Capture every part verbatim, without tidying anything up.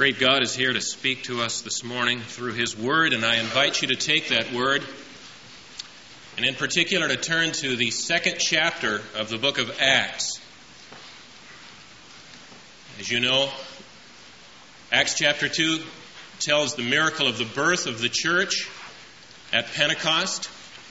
great God is here to speak to us this morning through His Word, and I invite you to take that Word, and in particular to turn to the second chapter of the book of Acts. As you know, Acts chapter two tells the miracle of the birth of the church at Pentecost.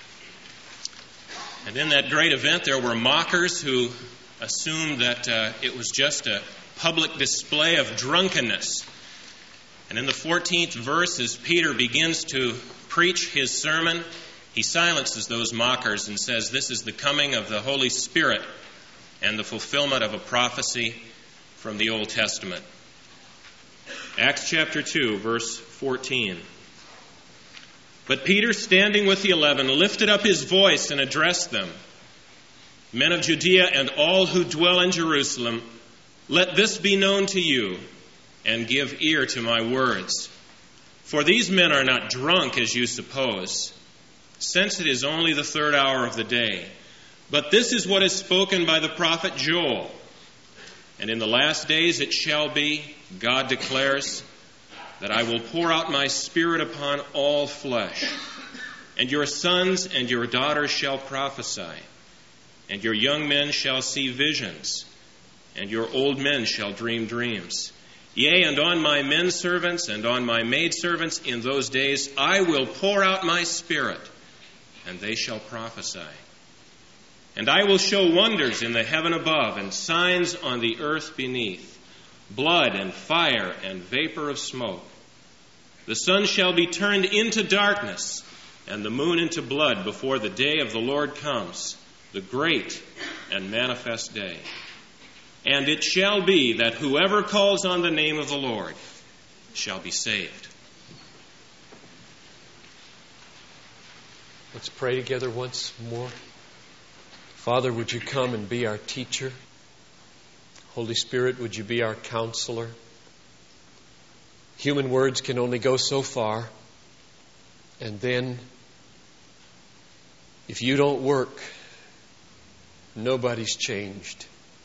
And in that great event, there were mockers who assumed that uh, it was just a public display of drunkenness. And in the fourteenth verse, as Peter begins to preach his sermon, he silences those mockers and says, "This is the coming of the Holy Spirit and the fulfillment of a prophecy from the Old Testament." Acts chapter two, verse fourteen. "But Peter, standing with the eleven, lifted up his voice and addressed them. 'Men of Judea and all who dwell in Jerusalem, let this be known to you, and give ear to my words. For these men are not drunk, as you suppose, since it is only the third hour of the day. But this is what is spoken by the prophet Joel. And in the last days it shall be, God declares, that I will pour out my Spirit upon all flesh. And your sons and your daughters shall prophesy, and your young men shall see visions, and your old men shall dream dreams. Yea, and on my men servants and on my maid servants in those days I will pour out my Spirit, and they shall prophesy. And I will show wonders in the heaven above and signs on the earth beneath, blood and fire and vapor of smoke. The sun shall be turned into darkness and the moon into blood before the day of the Lord comes, the great and manifest day. And it shall be that whoever calls on the name of the Lord shall be saved.'" Let's pray together once more. Father, would you come and be our teacher? Holy Spirit, would you be our counselor? Human words can only go so far. And then, if you don't work, nobody's changed.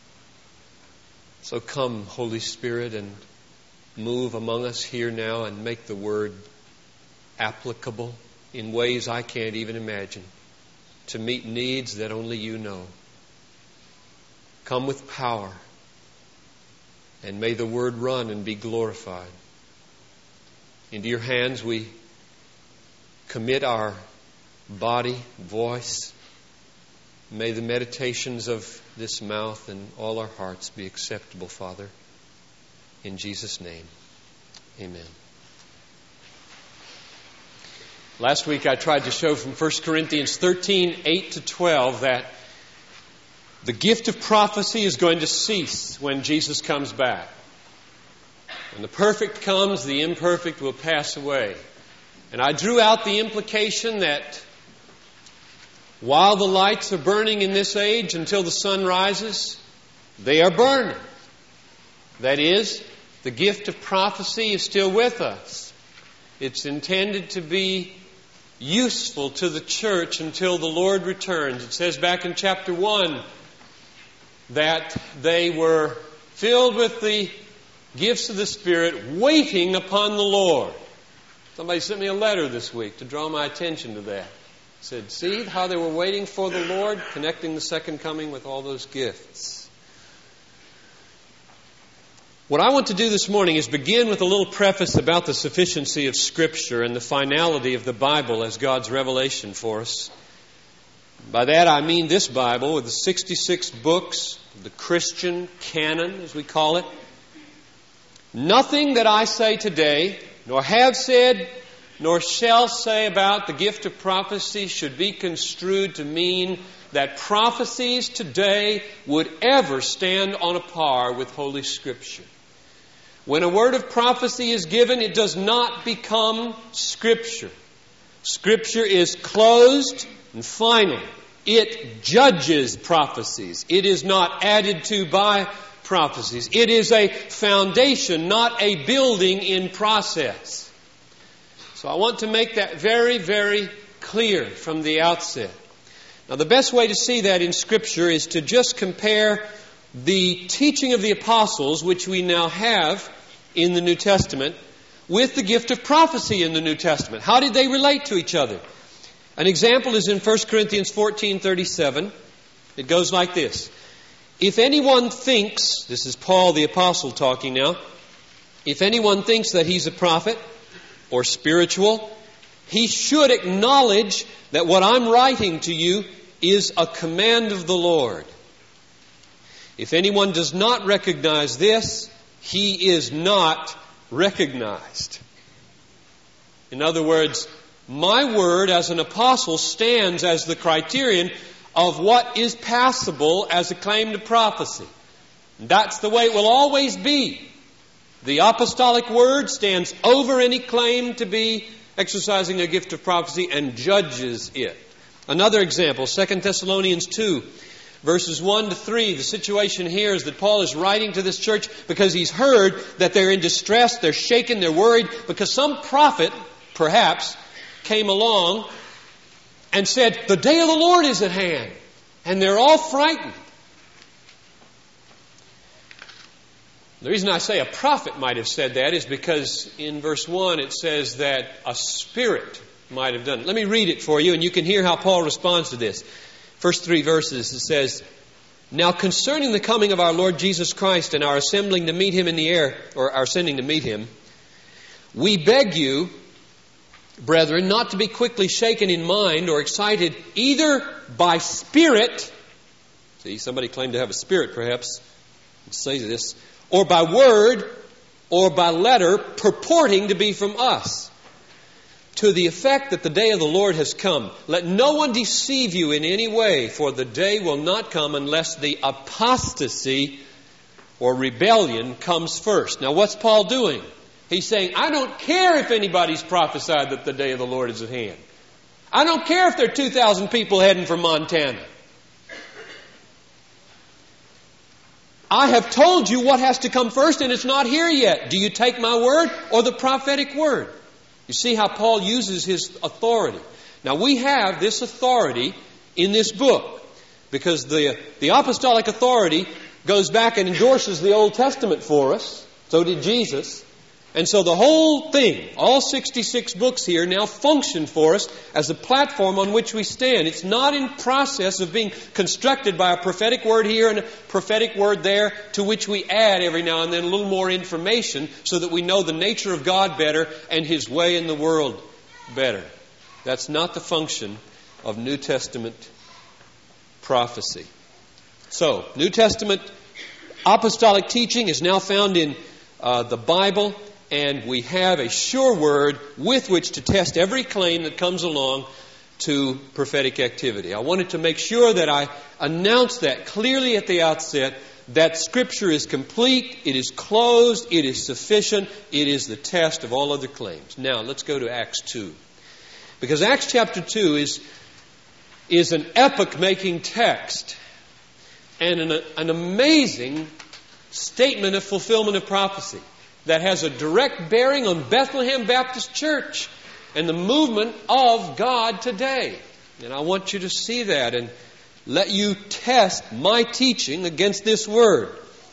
So come, Holy Spirit, and move among us here now and make the Word applicable in ways I can't even imagine, to meet needs that only you know. Come with power, and may the Word run and be glorified. Into your hands we commit our body, voice. May the meditations of this mouth and all our hearts be acceptable, Father. In Jesus' name, amen. Last week I tried to show from First Corinthians thirteen, eight to twelve that the gift of prophecy is going to cease when Jesus comes back. When the perfect comes, the imperfect will pass away. And I drew out the implication that while the lights are burning in this age until the sun rises, they are burning. That is, the gift of prophecy is still with us. It's intended to be useful to the church until the Lord returns. It says back in chapter one that they were filled with the gifts of the Spirit, waiting upon the Lord. Somebody sent me a letter this week to draw my attention to that. Said, see how they were waiting for the Lord, connecting the second coming with all those gifts. What I want to do this morning is begin with a little preface about the sufficiency of Scripture and the finality of the Bible as God's revelation for us. By that I mean this Bible with the sixty-six books, the Christian canon as we call it. Nothing that I say today, nor have said, nor shall say about the gift of prophecy should be construed to mean that prophecies today would ever stand on a par with Holy Scripture. When a word of prophecy is given, it does not become Scripture. Scripture is closed and final. It judges prophecies. It is not added to by prophecies. It is a foundation, not a building in process. So I want to make that very, very clear from the outset. Now, the best way to see that in Scripture is to just compare the teaching of the apostles, which we now have in the New Testament with the gift of prophecy in the New Testament. How did they relate to each other? An example is in First Corinthians fourteen thirty-seven. It goes like this. If anyone thinks, this is Paul the Apostle talking now, if anyone thinks that he's a prophet or spiritual, he should acknowledge that what I'm writing to you is a command of the Lord. If anyone does not recognize this, he is not recognized. In other words, my word as an apostle stands as the criterion of what is passable as a claim to prophecy. That's the way it will always be. The apostolic word stands over any claim to be exercising a gift of prophecy and judges it. Another example, Second Thessalonians two, verses one to three. The situation here is that Paul is writing to this church because he's heard that they're in distress, they're shaken, they're worried, because some prophet, perhaps, came along and said, the day of the Lord is at hand. And they're all frightened. The reason I say a prophet might have said that is because in verse one it says that a spirit might have done it. Let me read it for you and you can hear how Paul responds to this. First three verses, it says, now concerning the coming of our Lord Jesus Christ and our assembling to meet Him in the air, or our sending to meet Him, we beg you, brethren, not to be quickly shaken in mind or excited either by spirit, see, somebody claimed to have a spirit perhaps, say this, or by word, or by letter, purporting to be from us, to the effect that the day of the Lord has come. Let no one deceive you in any way, for the day will not come unless the apostasy or rebellion comes first. Now what's Paul doing? He's saying, I don't care if anybody's prophesied that the day of the Lord is at hand. I don't care if there are two thousand people heading for Montana. I have told you what has to come first and it's not here yet. Do you take my word or the prophetic word? You see how Paul uses his authority. Now we have this authority in this book because the, the apostolic authority goes back and endorses the Old Testament for us. So did Jesus. And so the whole thing, all sixty-six books here now function for us as a platform on which we stand. It's not in process of being constructed by a prophetic word here and a prophetic word there to which we add every now and then a little more information so that we know the nature of God better and His way in the world better. That's not the function of New Testament prophecy. So, New Testament apostolic teaching is now found in uh, the Bible. And we have a sure word with which to test every claim that comes along to prophetic activity. I wanted to make sure that I announce that clearly at the outset, that Scripture is complete, it is closed, it is sufficient, it is the test of all other claims. Now, let's go to Acts two. Because Acts chapter two is, is an epoch-making text and an, an amazing statement of fulfillment of prophecy that has a direct bearing on Bethlehem Baptist Church and the movement of God today. And I want you to see that and let you test my teaching against this word.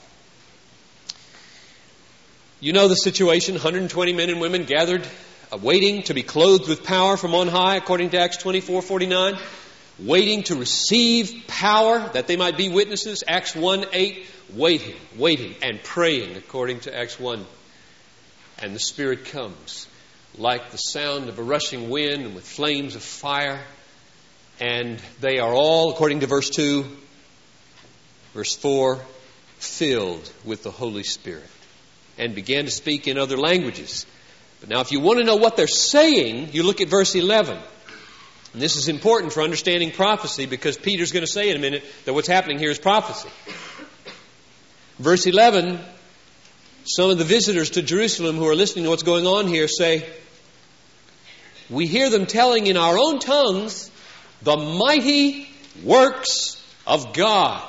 You know the situation, one hundred twenty men and women gathered, uh, waiting to be clothed with power from on high, according to Acts twenty-four forty-nine, waiting to receive power that they might be witnesses, Acts one eight, waiting, waiting and praying, according to Acts one. And the Spirit comes like the sound of a rushing wind and with flames of fire. And they are all, according to verse two, verse four, filled with the Holy Spirit and began to speak in other languages. But now if you want to know what they're saying, you look at verse eleven. And this is important for understanding prophecy because Peter's going to say in a minute that what's happening here is prophecy. Verse eleven, some of the visitors to Jerusalem who are listening to what's going on here say, we hear them telling in our own tongues the mighty works of God.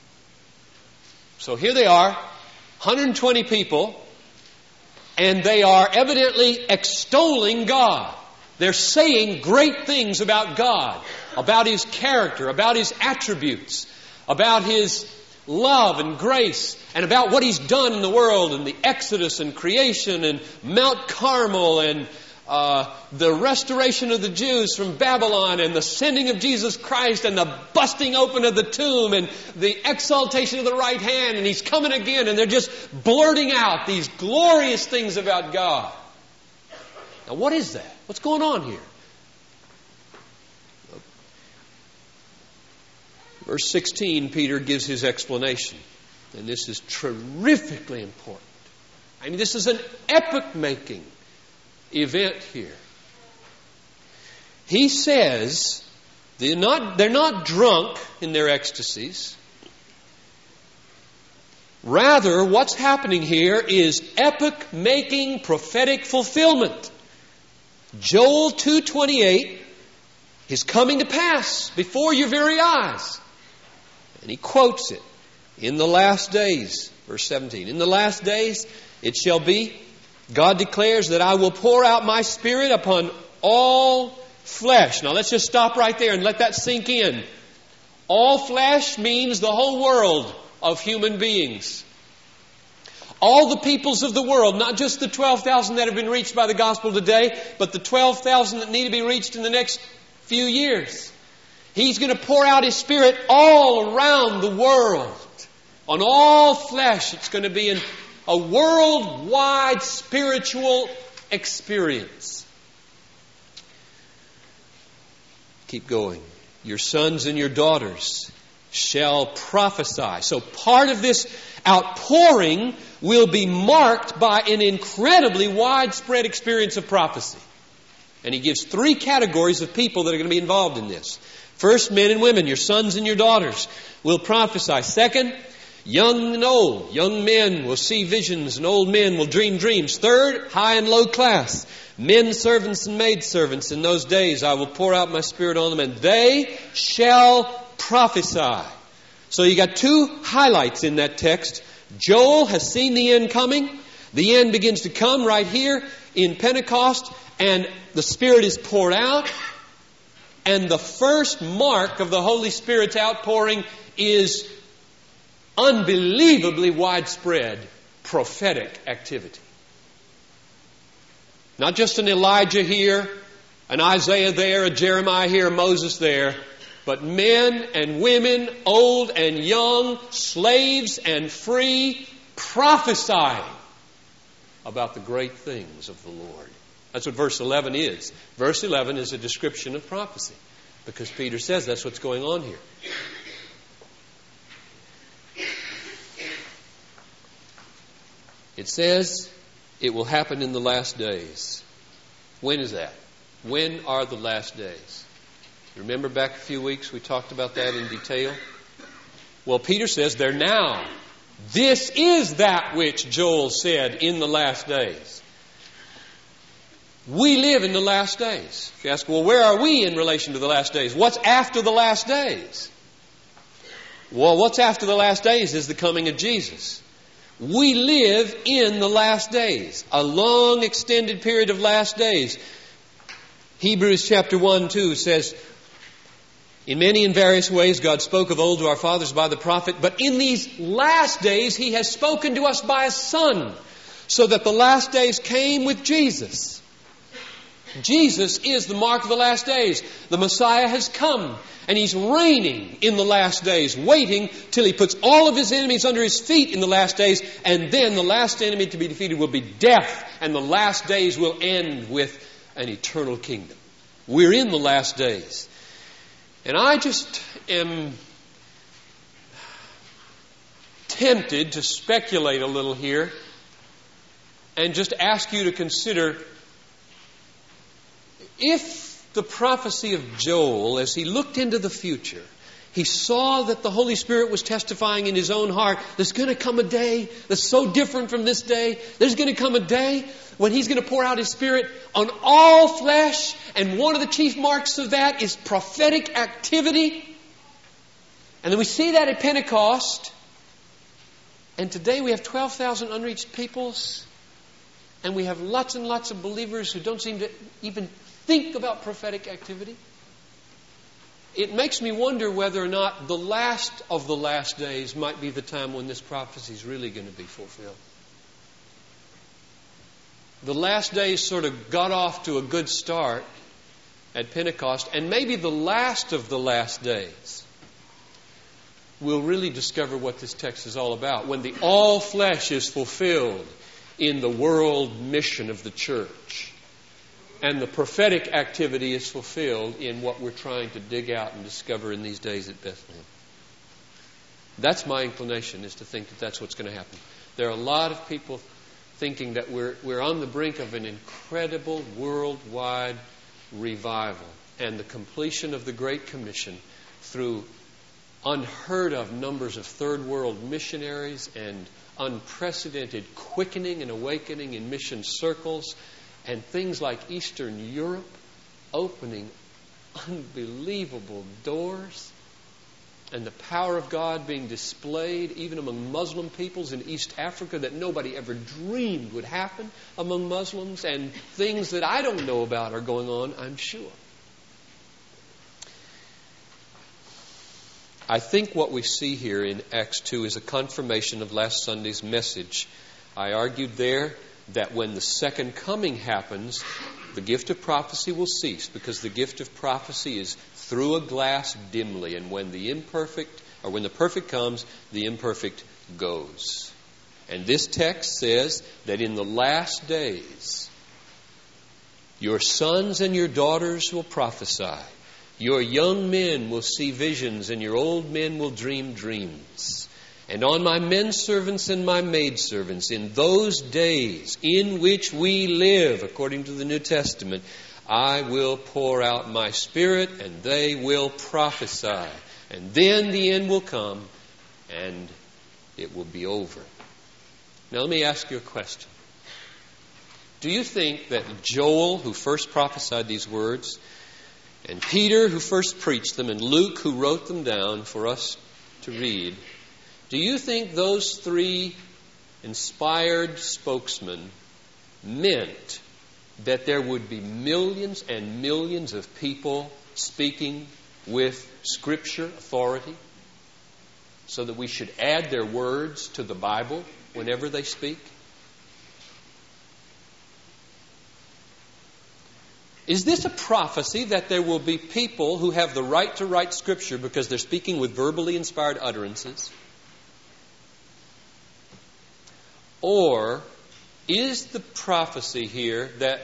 So here they are, one hundred twenty people, and they are evidently extolling God. They're saying great things about God, about His character, about His attributes, about His love and grace and about what He's done in the world and the Exodus and creation and Mount Carmel and uh, the restoration of the Jews from Babylon and the sending of Jesus Christ and the busting open of the tomb and the exaltation of the right hand, and He's coming again, and they're just blurting out these glorious things about God. Now what is that? What's going on here? Verse sixteen, Peter gives his explanation. And this is terrifically important. I mean, this is an epoch-making event here. He says they're not, they're not drunk in their ecstasies. Rather, what's happening here is epoch-making prophetic fulfillment. Joel two twenty-eight is coming to pass before your very eyes. And he quotes it. In the last days, verse seventeen, in the last days it shall be, God declares, that I will pour out my Spirit upon all flesh. Now let's just stop right there and let that sink in. All flesh means the whole world of human beings. All the peoples of the world, not just the twelve thousand that have been reached by the gospel today, but the twelve thousand that need to be reached in the next few years. He's going to pour out His Spirit all around the world. On all flesh. It's going to be an, a worldwide spiritual experience. Keep going. Your sons and your daughters shall prophesy. So part of this outpouring will be marked by an incredibly widespread experience of prophecy. And he gives three categories of people that are going to be involved in this. First, men and women, your sons and your daughters will prophesy. Second, young and old. Young men will see visions and old men will dream dreams. Third, high and low class. Men servants and maid servants. In those days I will pour out my Spirit on them and they shall prophesy. So you got two highlights in that text. Joel has seen the end coming. The end begins to come right here in Pentecost, and the Spirit is poured out. And the first mark of the Holy Spirit's outpouring is unbelievably widespread prophetic activity. Not just an Elijah here, an Isaiah there, a Jeremiah here, a Moses there, but men and women, old and young, slaves and free, prophesying about the great things of the Lord. That's what verse eleven is. Verse eleven is a description of prophecy, because Peter says that's what's going on here. It says it will happen in the last days. When is that? When are the last days? Remember back a few weeks we talked about that in detail? Well, Peter says they're now. This is that which Joel said in the last days. We live in the last days. If you ask, well, where are we in relation to the last days? What's after the last days? Well, what's after the last days is the coming of Jesus. We live in the last days. A long extended period of last days. Hebrews chapter one, two says, in many and various ways God spoke of old to our fathers by the prophet, but in these last days He has spoken to us by a Son, so that the last days came with Jesus. Jesus is the mark of the last days. The Messiah has come, and He's reigning in the last days, waiting till He puts all of His enemies under His feet in the last days, and then the last enemy to be defeated will be death, and the last days will end with an eternal kingdom. We're in the last days. And I just am tempted to speculate a little here and just ask you to consider, if the prophecy of Joel, as he looked into the future, he saw that the Holy Spirit was testifying in his own heart, there's going to come a day that's so different from this day. There's going to come a day when He's going to pour out His Spirit on all flesh, and one of the chief marks of that is prophetic activity. And then we see that at Pentecost, and today we have twelve thousand unreached peoples, and we have lots and lots of believers who don't seem to even think about prophetic activity. it makes me wonder whether or not the last of the last days might be the time when this prophecy is really going to be fulfilled. The last days sort of got off to a good start at Pentecost, and maybe the last of the last days we'll really discover what this text is all about, when the all flesh is fulfilled in the world mission of the church, and the prophetic activity is fulfilled in what we're trying to dig out and discover in these days at Bethlehem. That's my inclination, is to think that that's what's going to happen. There are a lot of people thinking that we're we're on the brink of an incredible worldwide revival and the completion of the Great Commission through unheard of numbers of third world missionaries and unprecedented quickening and awakening in mission circles, and things like Eastern Europe opening unbelievable doors, and the power of God being displayed even among Muslim peoples in East Africa that nobody ever dreamed would happen among Muslims, and things that I don't know about are going on, I'm sure. I think what we see here in Acts two is a confirmation of last Sunday's message. I argued there that when the second coming happens, the gift of prophecy will cease, because the gift of prophecy is through a glass dimly, and when the imperfect, or when the perfect comes, the imperfect goes. And this text says that in the last days, your sons and your daughters will prophesy. Your young men will see visions, and your old men will dream dreams. And on my men servants and my maid servants, in those days in which we live, according to the New Testament, I will pour out my Spirit, and they will prophesy. And then the end will come, and it will be over. Now let me ask you a question. Do you think that Joel, who first prophesied these words, and Peter, who first preached them, and Luke, who wrote them down for us to read, do you think those three inspired spokesmen meant that there would be millions and millions of people speaking with Scripture authority, so that we should add their words to the Bible whenever they speak? Is this a prophecy that there will be people who have the right to write Scripture because they're speaking with verbally inspired utterances? Or is the prophecy here that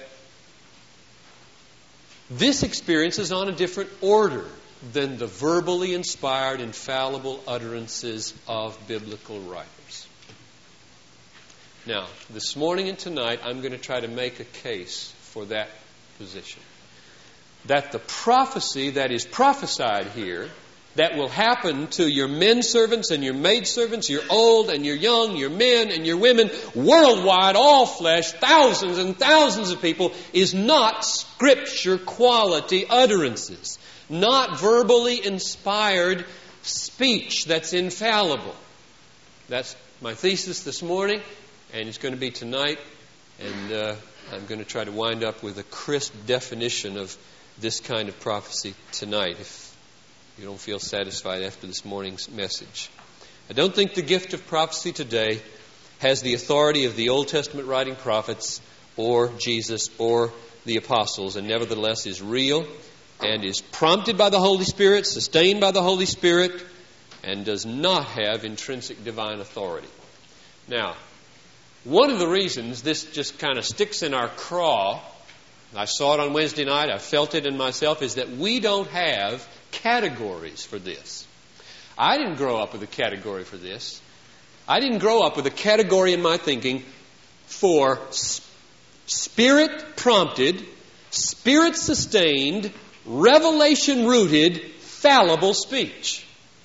this experience is on a different order than the verbally inspired, infallible utterances of biblical writers? Now, this morning and tonight, I'm going to try to make a case for that position. That the prophecy that is prophesied here, that will happen to your men servants and your maid servants, your old and your young, your men and your women, worldwide, all flesh, thousands and thousands of people, is not Scripture quality utterances. Not verbally inspired speech that's infallible. That's my thesis this morning, and it's going to be tonight. And uh, I'm going to try to wind up with a crisp definition of this kind of prophecy tonight, if you don't feel satisfied after this morning's message. I don't think the gift of prophecy today has the authority of the Old Testament writing prophets or Jesus or the apostles, and nevertheless is real and is prompted by the Holy Spirit, sustained by the Holy Spirit, and does not have intrinsic divine authority. Now, one of the reasons this just kind of sticks in our craw, I saw it on Wednesday night, I felt it in myself, is that we don't have categories for this. I didn't grow up with a category for this. I didn't grow up with a category in my thinking for Spirit-prompted, Spirit-sustained, revelation-rooted, fallible speech.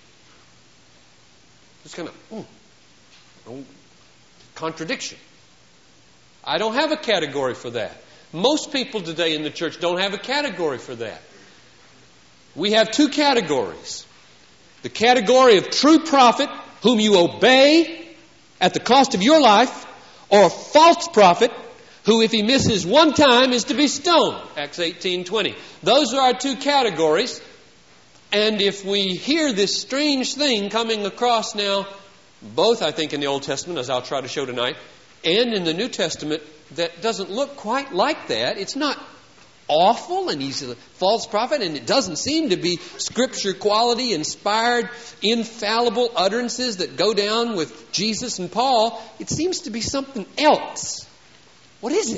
It's kind of, mm, oh, contradiction. I don't have a category for that. Most people today in the church don't have a category for that. We have two categories. The category of true prophet, whom you obey at the cost of your life, or false prophet, who if he misses one time is to be stoned. Acts eighteen twenty. Those are our two categories. And if we hear this strange thing coming across now, both I think in the Old Testament, as I'll try to show tonight, and in the New Testament, that doesn't look quite like that. It's not awful, and he's a false prophet, and it doesn't seem to be Scripture quality, inspired, infallible utterances that go down with Jesus and Paul. It seems to be something else. What is it?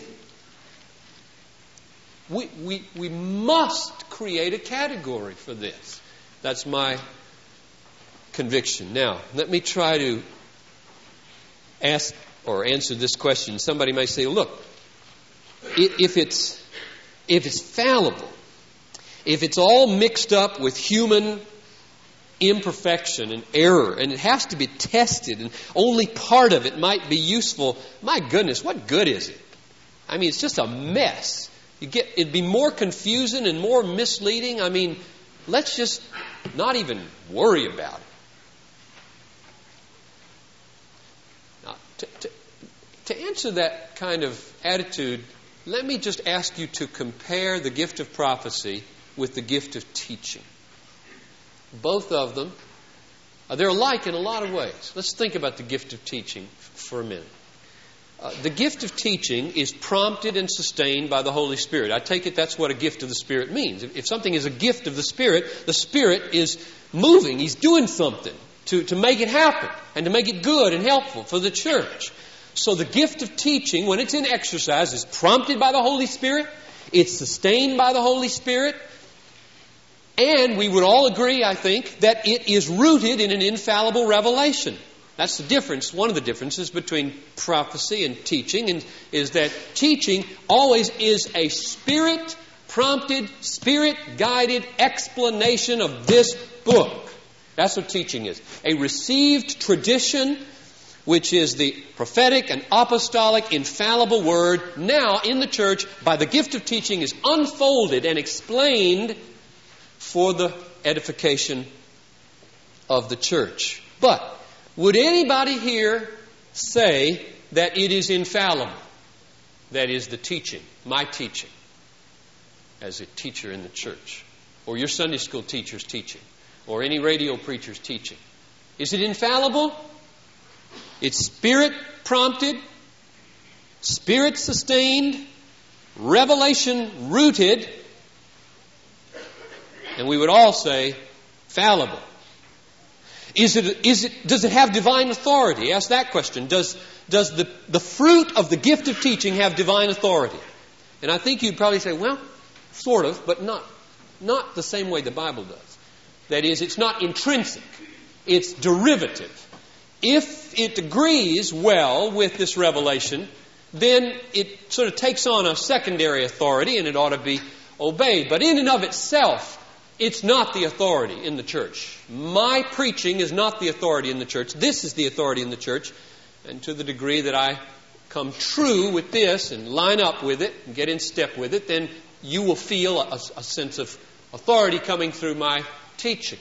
We, we, we must create a category for this. That's my conviction. Now, let me try to ask or answer this question. Somebody may say, look, if it's if it's fallible, if it's all mixed up with human imperfection and error, and it has to be tested, and only part of it might be useful, my goodness, what good is it? I mean, it's just a mess. You get, it'd be more confusing and more misleading. I mean, let's just not even worry about it. Now, to, to, to answer that kind of attitude, let me just ask you to compare the gift of prophecy with the gift of teaching. Both of them, uh, they're alike in a lot of ways. Let's think about the gift of teaching f- for a minute. Uh, the gift of teaching is prompted and sustained by the Holy Spirit. I take it that's what a gift of the Spirit means. If, if something is a gift of the Spirit, the Spirit is moving. He's doing something to, to make it happen and to make it good and helpful for the church. So the gift of teaching, when it's in exercise, is prompted by the Holy Spirit. It's sustained by the Holy Spirit. And we would all agree, I think, that it is rooted in an infallible revelation. That's the difference. One of the differences between prophecy and teaching and is that teaching always is a Spirit-prompted, Spirit-guided explanation of this book. That's what teaching is. A received tradition, which is the prophetic and apostolic infallible word, now in the church by the gift of teaching is unfolded and explained for the edification of the church. But would anybody here say that it is infallible? That is the teaching, my teaching, as a teacher in the church, or your Sunday school teacher's teaching, or any radio preacher's teaching. Is it infallible? It's Spirit-prompted, Spirit-sustained, revelation-rooted, and we would all say fallible. Is it, is it, does it have divine authority? Ask that question. Does, does the, the fruit of the gift of teaching have divine authority? And I think you'd probably say, well, sort of, but not, not the same way the Bible does. That is, it's not intrinsic. It's derivative. If it agrees well with this revelation, then it sort of takes on a secondary authority and it ought to be obeyed. But in and of itself, it's not the authority in the church. My preaching is not the authority in the church. This is the authority in the church. And to the degree that I come true with this and line up with it and get in step with it, then you will feel a, a sense of authority coming through my teaching.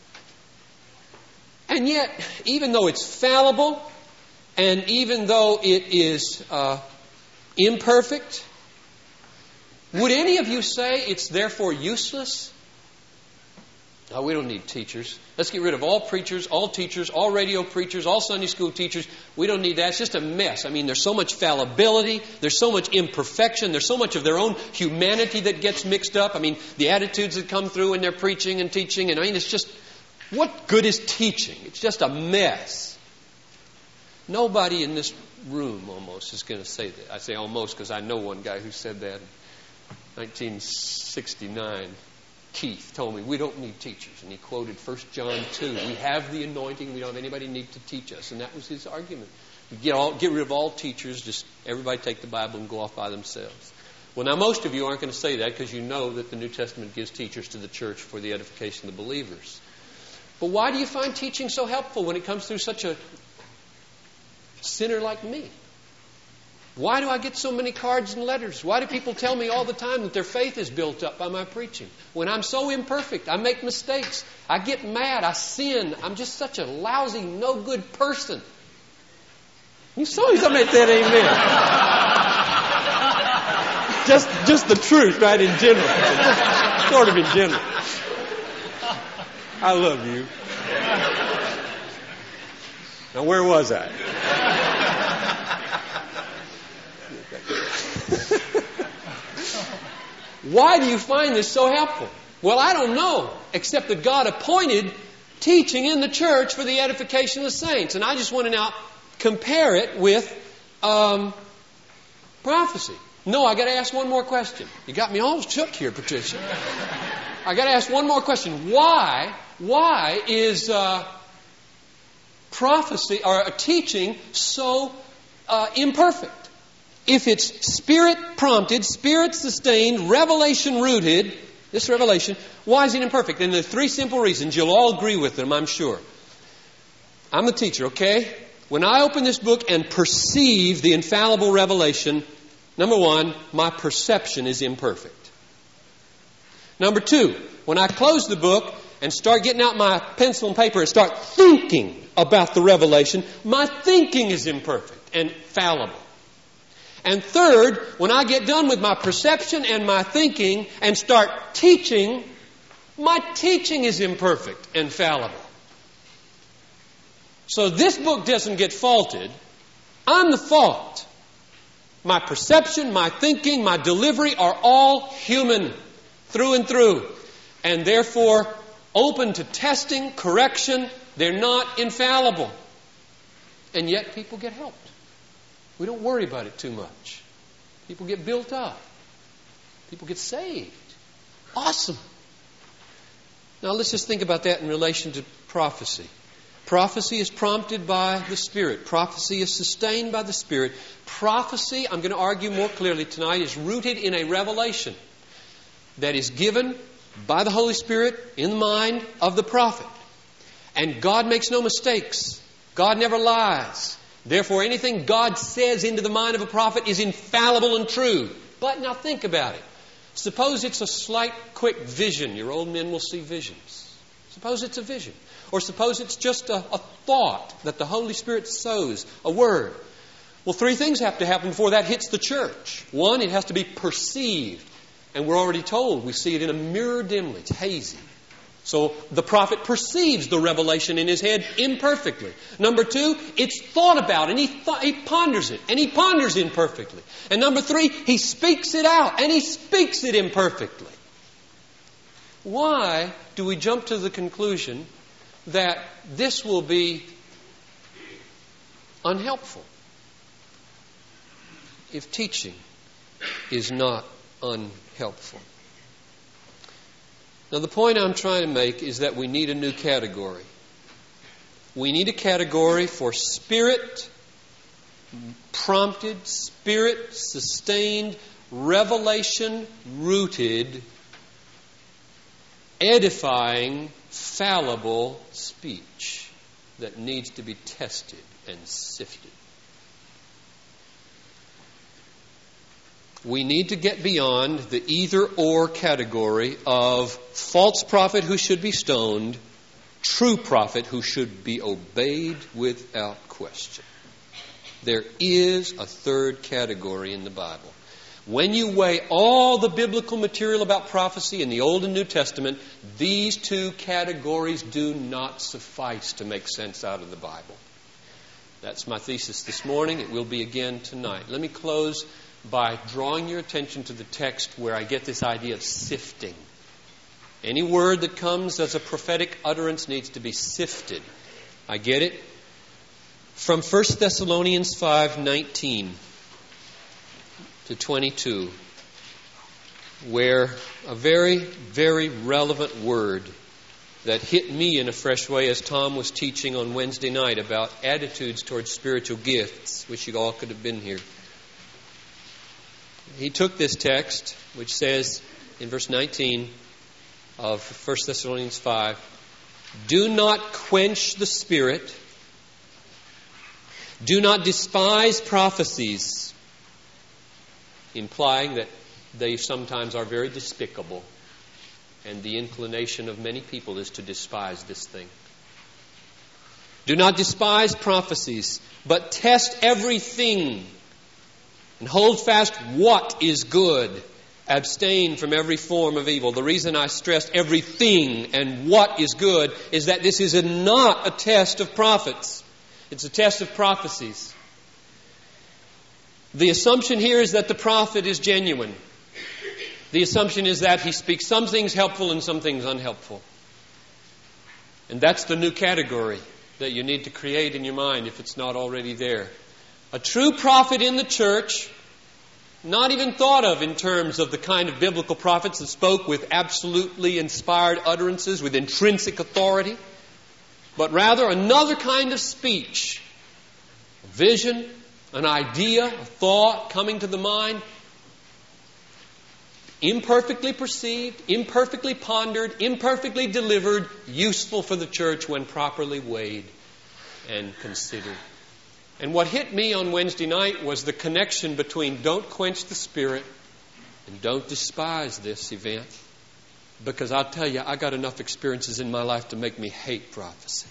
And yet, even though it's fallible, and even though it is uh, imperfect, would any of you say it's therefore useless? No, we don't need teachers. Let's get rid of all preachers, all teachers, all radio preachers, all Sunday school teachers. We don't need that. It's just a mess. I mean, there's so much fallibility. There's so much imperfection. There's so much of their own humanity that gets mixed up. I mean, the attitudes that come through in their preaching and teaching. And I mean, it's just, what good is teaching? It's just a mess. Nobody in this room almost is going to say that. I say almost because I know one guy who said that in nineteen sixty-nine. Keith told me, we don't need teachers. And he quoted First John two. We have the anointing. We don't have anybody need to teach us. And that was his argument. You get, all, get rid of all teachers. Just everybody take the Bible and go off by themselves. Well, now most of you aren't going to say that because you know that the New Testament gives teachers to the church for the edification of the believers. But why do you find teaching so helpful when it comes through such a sinner like me? Why do I get so many cards and letters? Why do people tell me all the time that their faith is built up by my preaching? When I'm so imperfect, I make mistakes, I get mad, I sin. I'm just such a lousy, no good person. You saw somebody said amen. just, just the truth, right, in general. Just sort of in general. I love you. Now, where was I? Why do you find this so helpful? Well, I don't know, except that God appointed teaching in the church for the edification of the saints. And I just want to now compare it with um, prophecy. No, I got to ask one more question. You got me all shook here, Patricia. I got to ask one more question. Why, why is uh, prophecy or a teaching so uh, imperfect? If it's Spirit-prompted, Spirit-sustained, revelation-rooted, this revelation, why is it imperfect? And there are three simple reasons. You'll all agree with them, I'm sure. I'm the teacher, okay? When I open this book and perceive the infallible revelation, number one, my perception is imperfect. Number two, when I close the book and start getting out my pencil and paper and start thinking about the revelation, my thinking is imperfect and fallible. And third, when I get done with my perception and my thinking and start teaching, my teaching is imperfect and fallible. So this book doesn't get faulted. I'm the fault. My perception, my thinking, my delivery are all human through and through. And therefore, open to testing, correction. They're not infallible. And yet people get helped. We don't worry about it too much. People get built up. People get saved. Awesome. Now let's just think about that in relation to prophecy. Prophecy is prompted by the Spirit. Prophecy is sustained by the Spirit. Prophecy, I'm going to argue more clearly tonight, is rooted in a revelation that is given by the Holy Spirit in the mind of the prophet. And God makes no mistakes. God never lies. Therefore, anything God says into the mind of a prophet is infallible and true. But now think about it. Suppose it's a slight, quick vision. Your old men will see visions. Suppose it's a vision. Or suppose it's just a, a thought that the Holy Spirit sows, a word. Well, three things have to happen before that hits the church. One, it has to be perceived. And we're already told we see it in a mirror dimly. It's hazy. So the prophet perceives the revelation in his head imperfectly. Number two, it's thought about and he, th- he ponders it and he ponders imperfectly. And number three, he speaks it out and he speaks it imperfectly. Why do we jump to the conclusion that this will be unhelpful if teaching is not unhelpful? Now, the point I'm trying to make is that we need a new category. We need a category for Spirit-prompted, Spirit-sustained, revelation-rooted, edifying, fallible speech that needs to be tested and sifted. We need to get beyond the either-or category of false prophet who should be stoned, true prophet who should be obeyed without question. There is a third category in the Bible. When you weigh all the biblical material about prophecy in the Old and New Testament, these two categories do not suffice to make sense out of the Bible. That's my thesis this morning. It will be again tonight. Let me close by drawing your attention to the text where I get this idea of sifting. Any word that comes as a prophetic utterance needs to be sifted. I get it? From First Thessalonians five nineteen to twenty-two, where a very, very relevant word that hit me in a fresh way as Tom was teaching on Wednesday night about attitudes towards spiritual gifts. Wish you all could have been here. He took this text, which says in verse nineteen of First Thessalonians five, "Do not quench the Spirit. Do not despise prophecies," implying that they sometimes are very despicable, and the inclination of many people is to despise this thing. "Do not despise prophecies, but test everything, and hold fast what is good. Abstain from every form of evil. The reason I stressed everything and what is good is that this is a, not a test of prophets. It's a test of prophecies. The assumption here is that the prophet is genuine. The assumption is that he speaks some things helpful and some things unhelpful. And that's the new category that you need to create in your mind if it's not already there. A true prophet in the church, not even thought of in terms of the kind of biblical prophets that spoke with absolutely inspired utterances, with intrinsic authority, but rather another kind of speech. A vision, an idea, a thought coming to the mind, imperfectly perceived, imperfectly pondered, imperfectly delivered, useful for the church when properly weighed and considered. And what hit me on Wednesday night was the connection between don't quench the Spirit and don't despise this event. Because I'll tell you, I got enough experiences in my life to make me hate prophecy.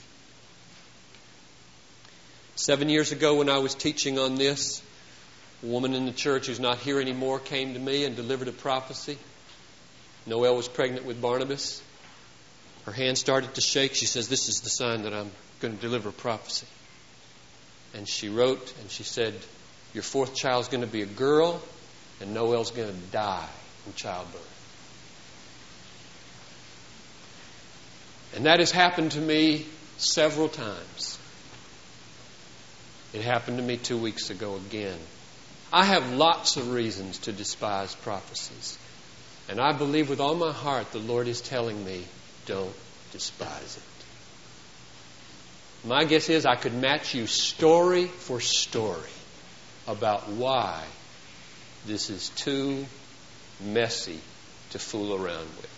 Seven years ago when I was teaching on this, a woman in the church who's not here anymore came to me and delivered a prophecy. Noelle was pregnant with Barnabas. Her hand started to shake. She says, "This is the sign that I'm going to deliver a prophecy." And she wrote and she said, "Your fourth child's going to be a girl and Noelle's going to die from childbirth." And that has happened to me several times. It happened to me two weeks ago again. I have lots of reasons to despise prophecies. And I believe with all my heart the Lord is telling me, don't despise it. My guess is I could match you story for story about why this is too messy to fool around with.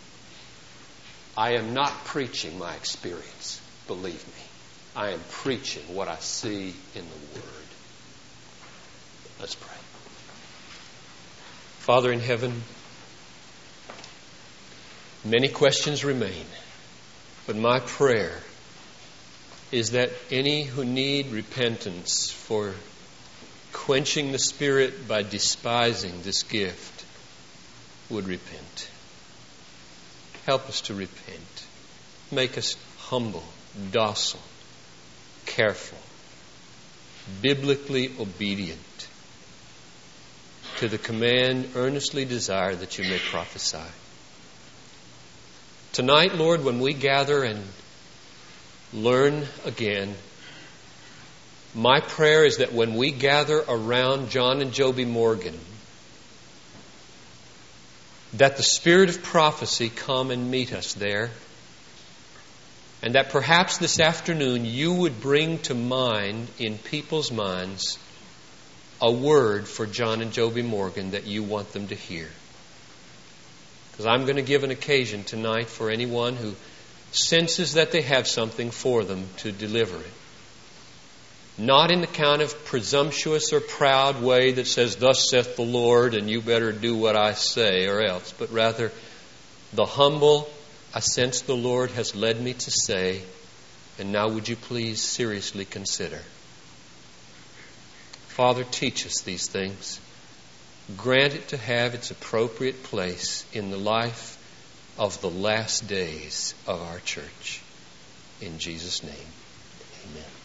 I am not preaching my experience, believe me. I am preaching what I see in the Word. Let's pray. Father in heaven, many questions remain, but my prayer is that any who need repentance for quenching the Spirit by despising this gift would repent. Help us to repent. Make us humble, docile, careful, biblically obedient to the command, earnestly desire that you may prophesy. Tonight, Lord, when we gather and learn again, my prayer is that when we gather around John and Joby Morgan, that the Spirit of prophecy come and meet us there, and that perhaps this afternoon you would bring to mind in people's minds a word for John and Joby Morgan that you want them to hear. Because I'm going to give an occasion tonight for anyone who senses that they have something for them to deliver it. Not in the kind of presumptuous or proud way that says, "Thus saith the Lord, and you better do what I say or else," but rather the humble, "I sense the Lord has led me to say, and now would you please seriously consider." Father, teach us these things. Grant it to have its appropriate place in the life of the last days of our church. In Jesus' name, amen.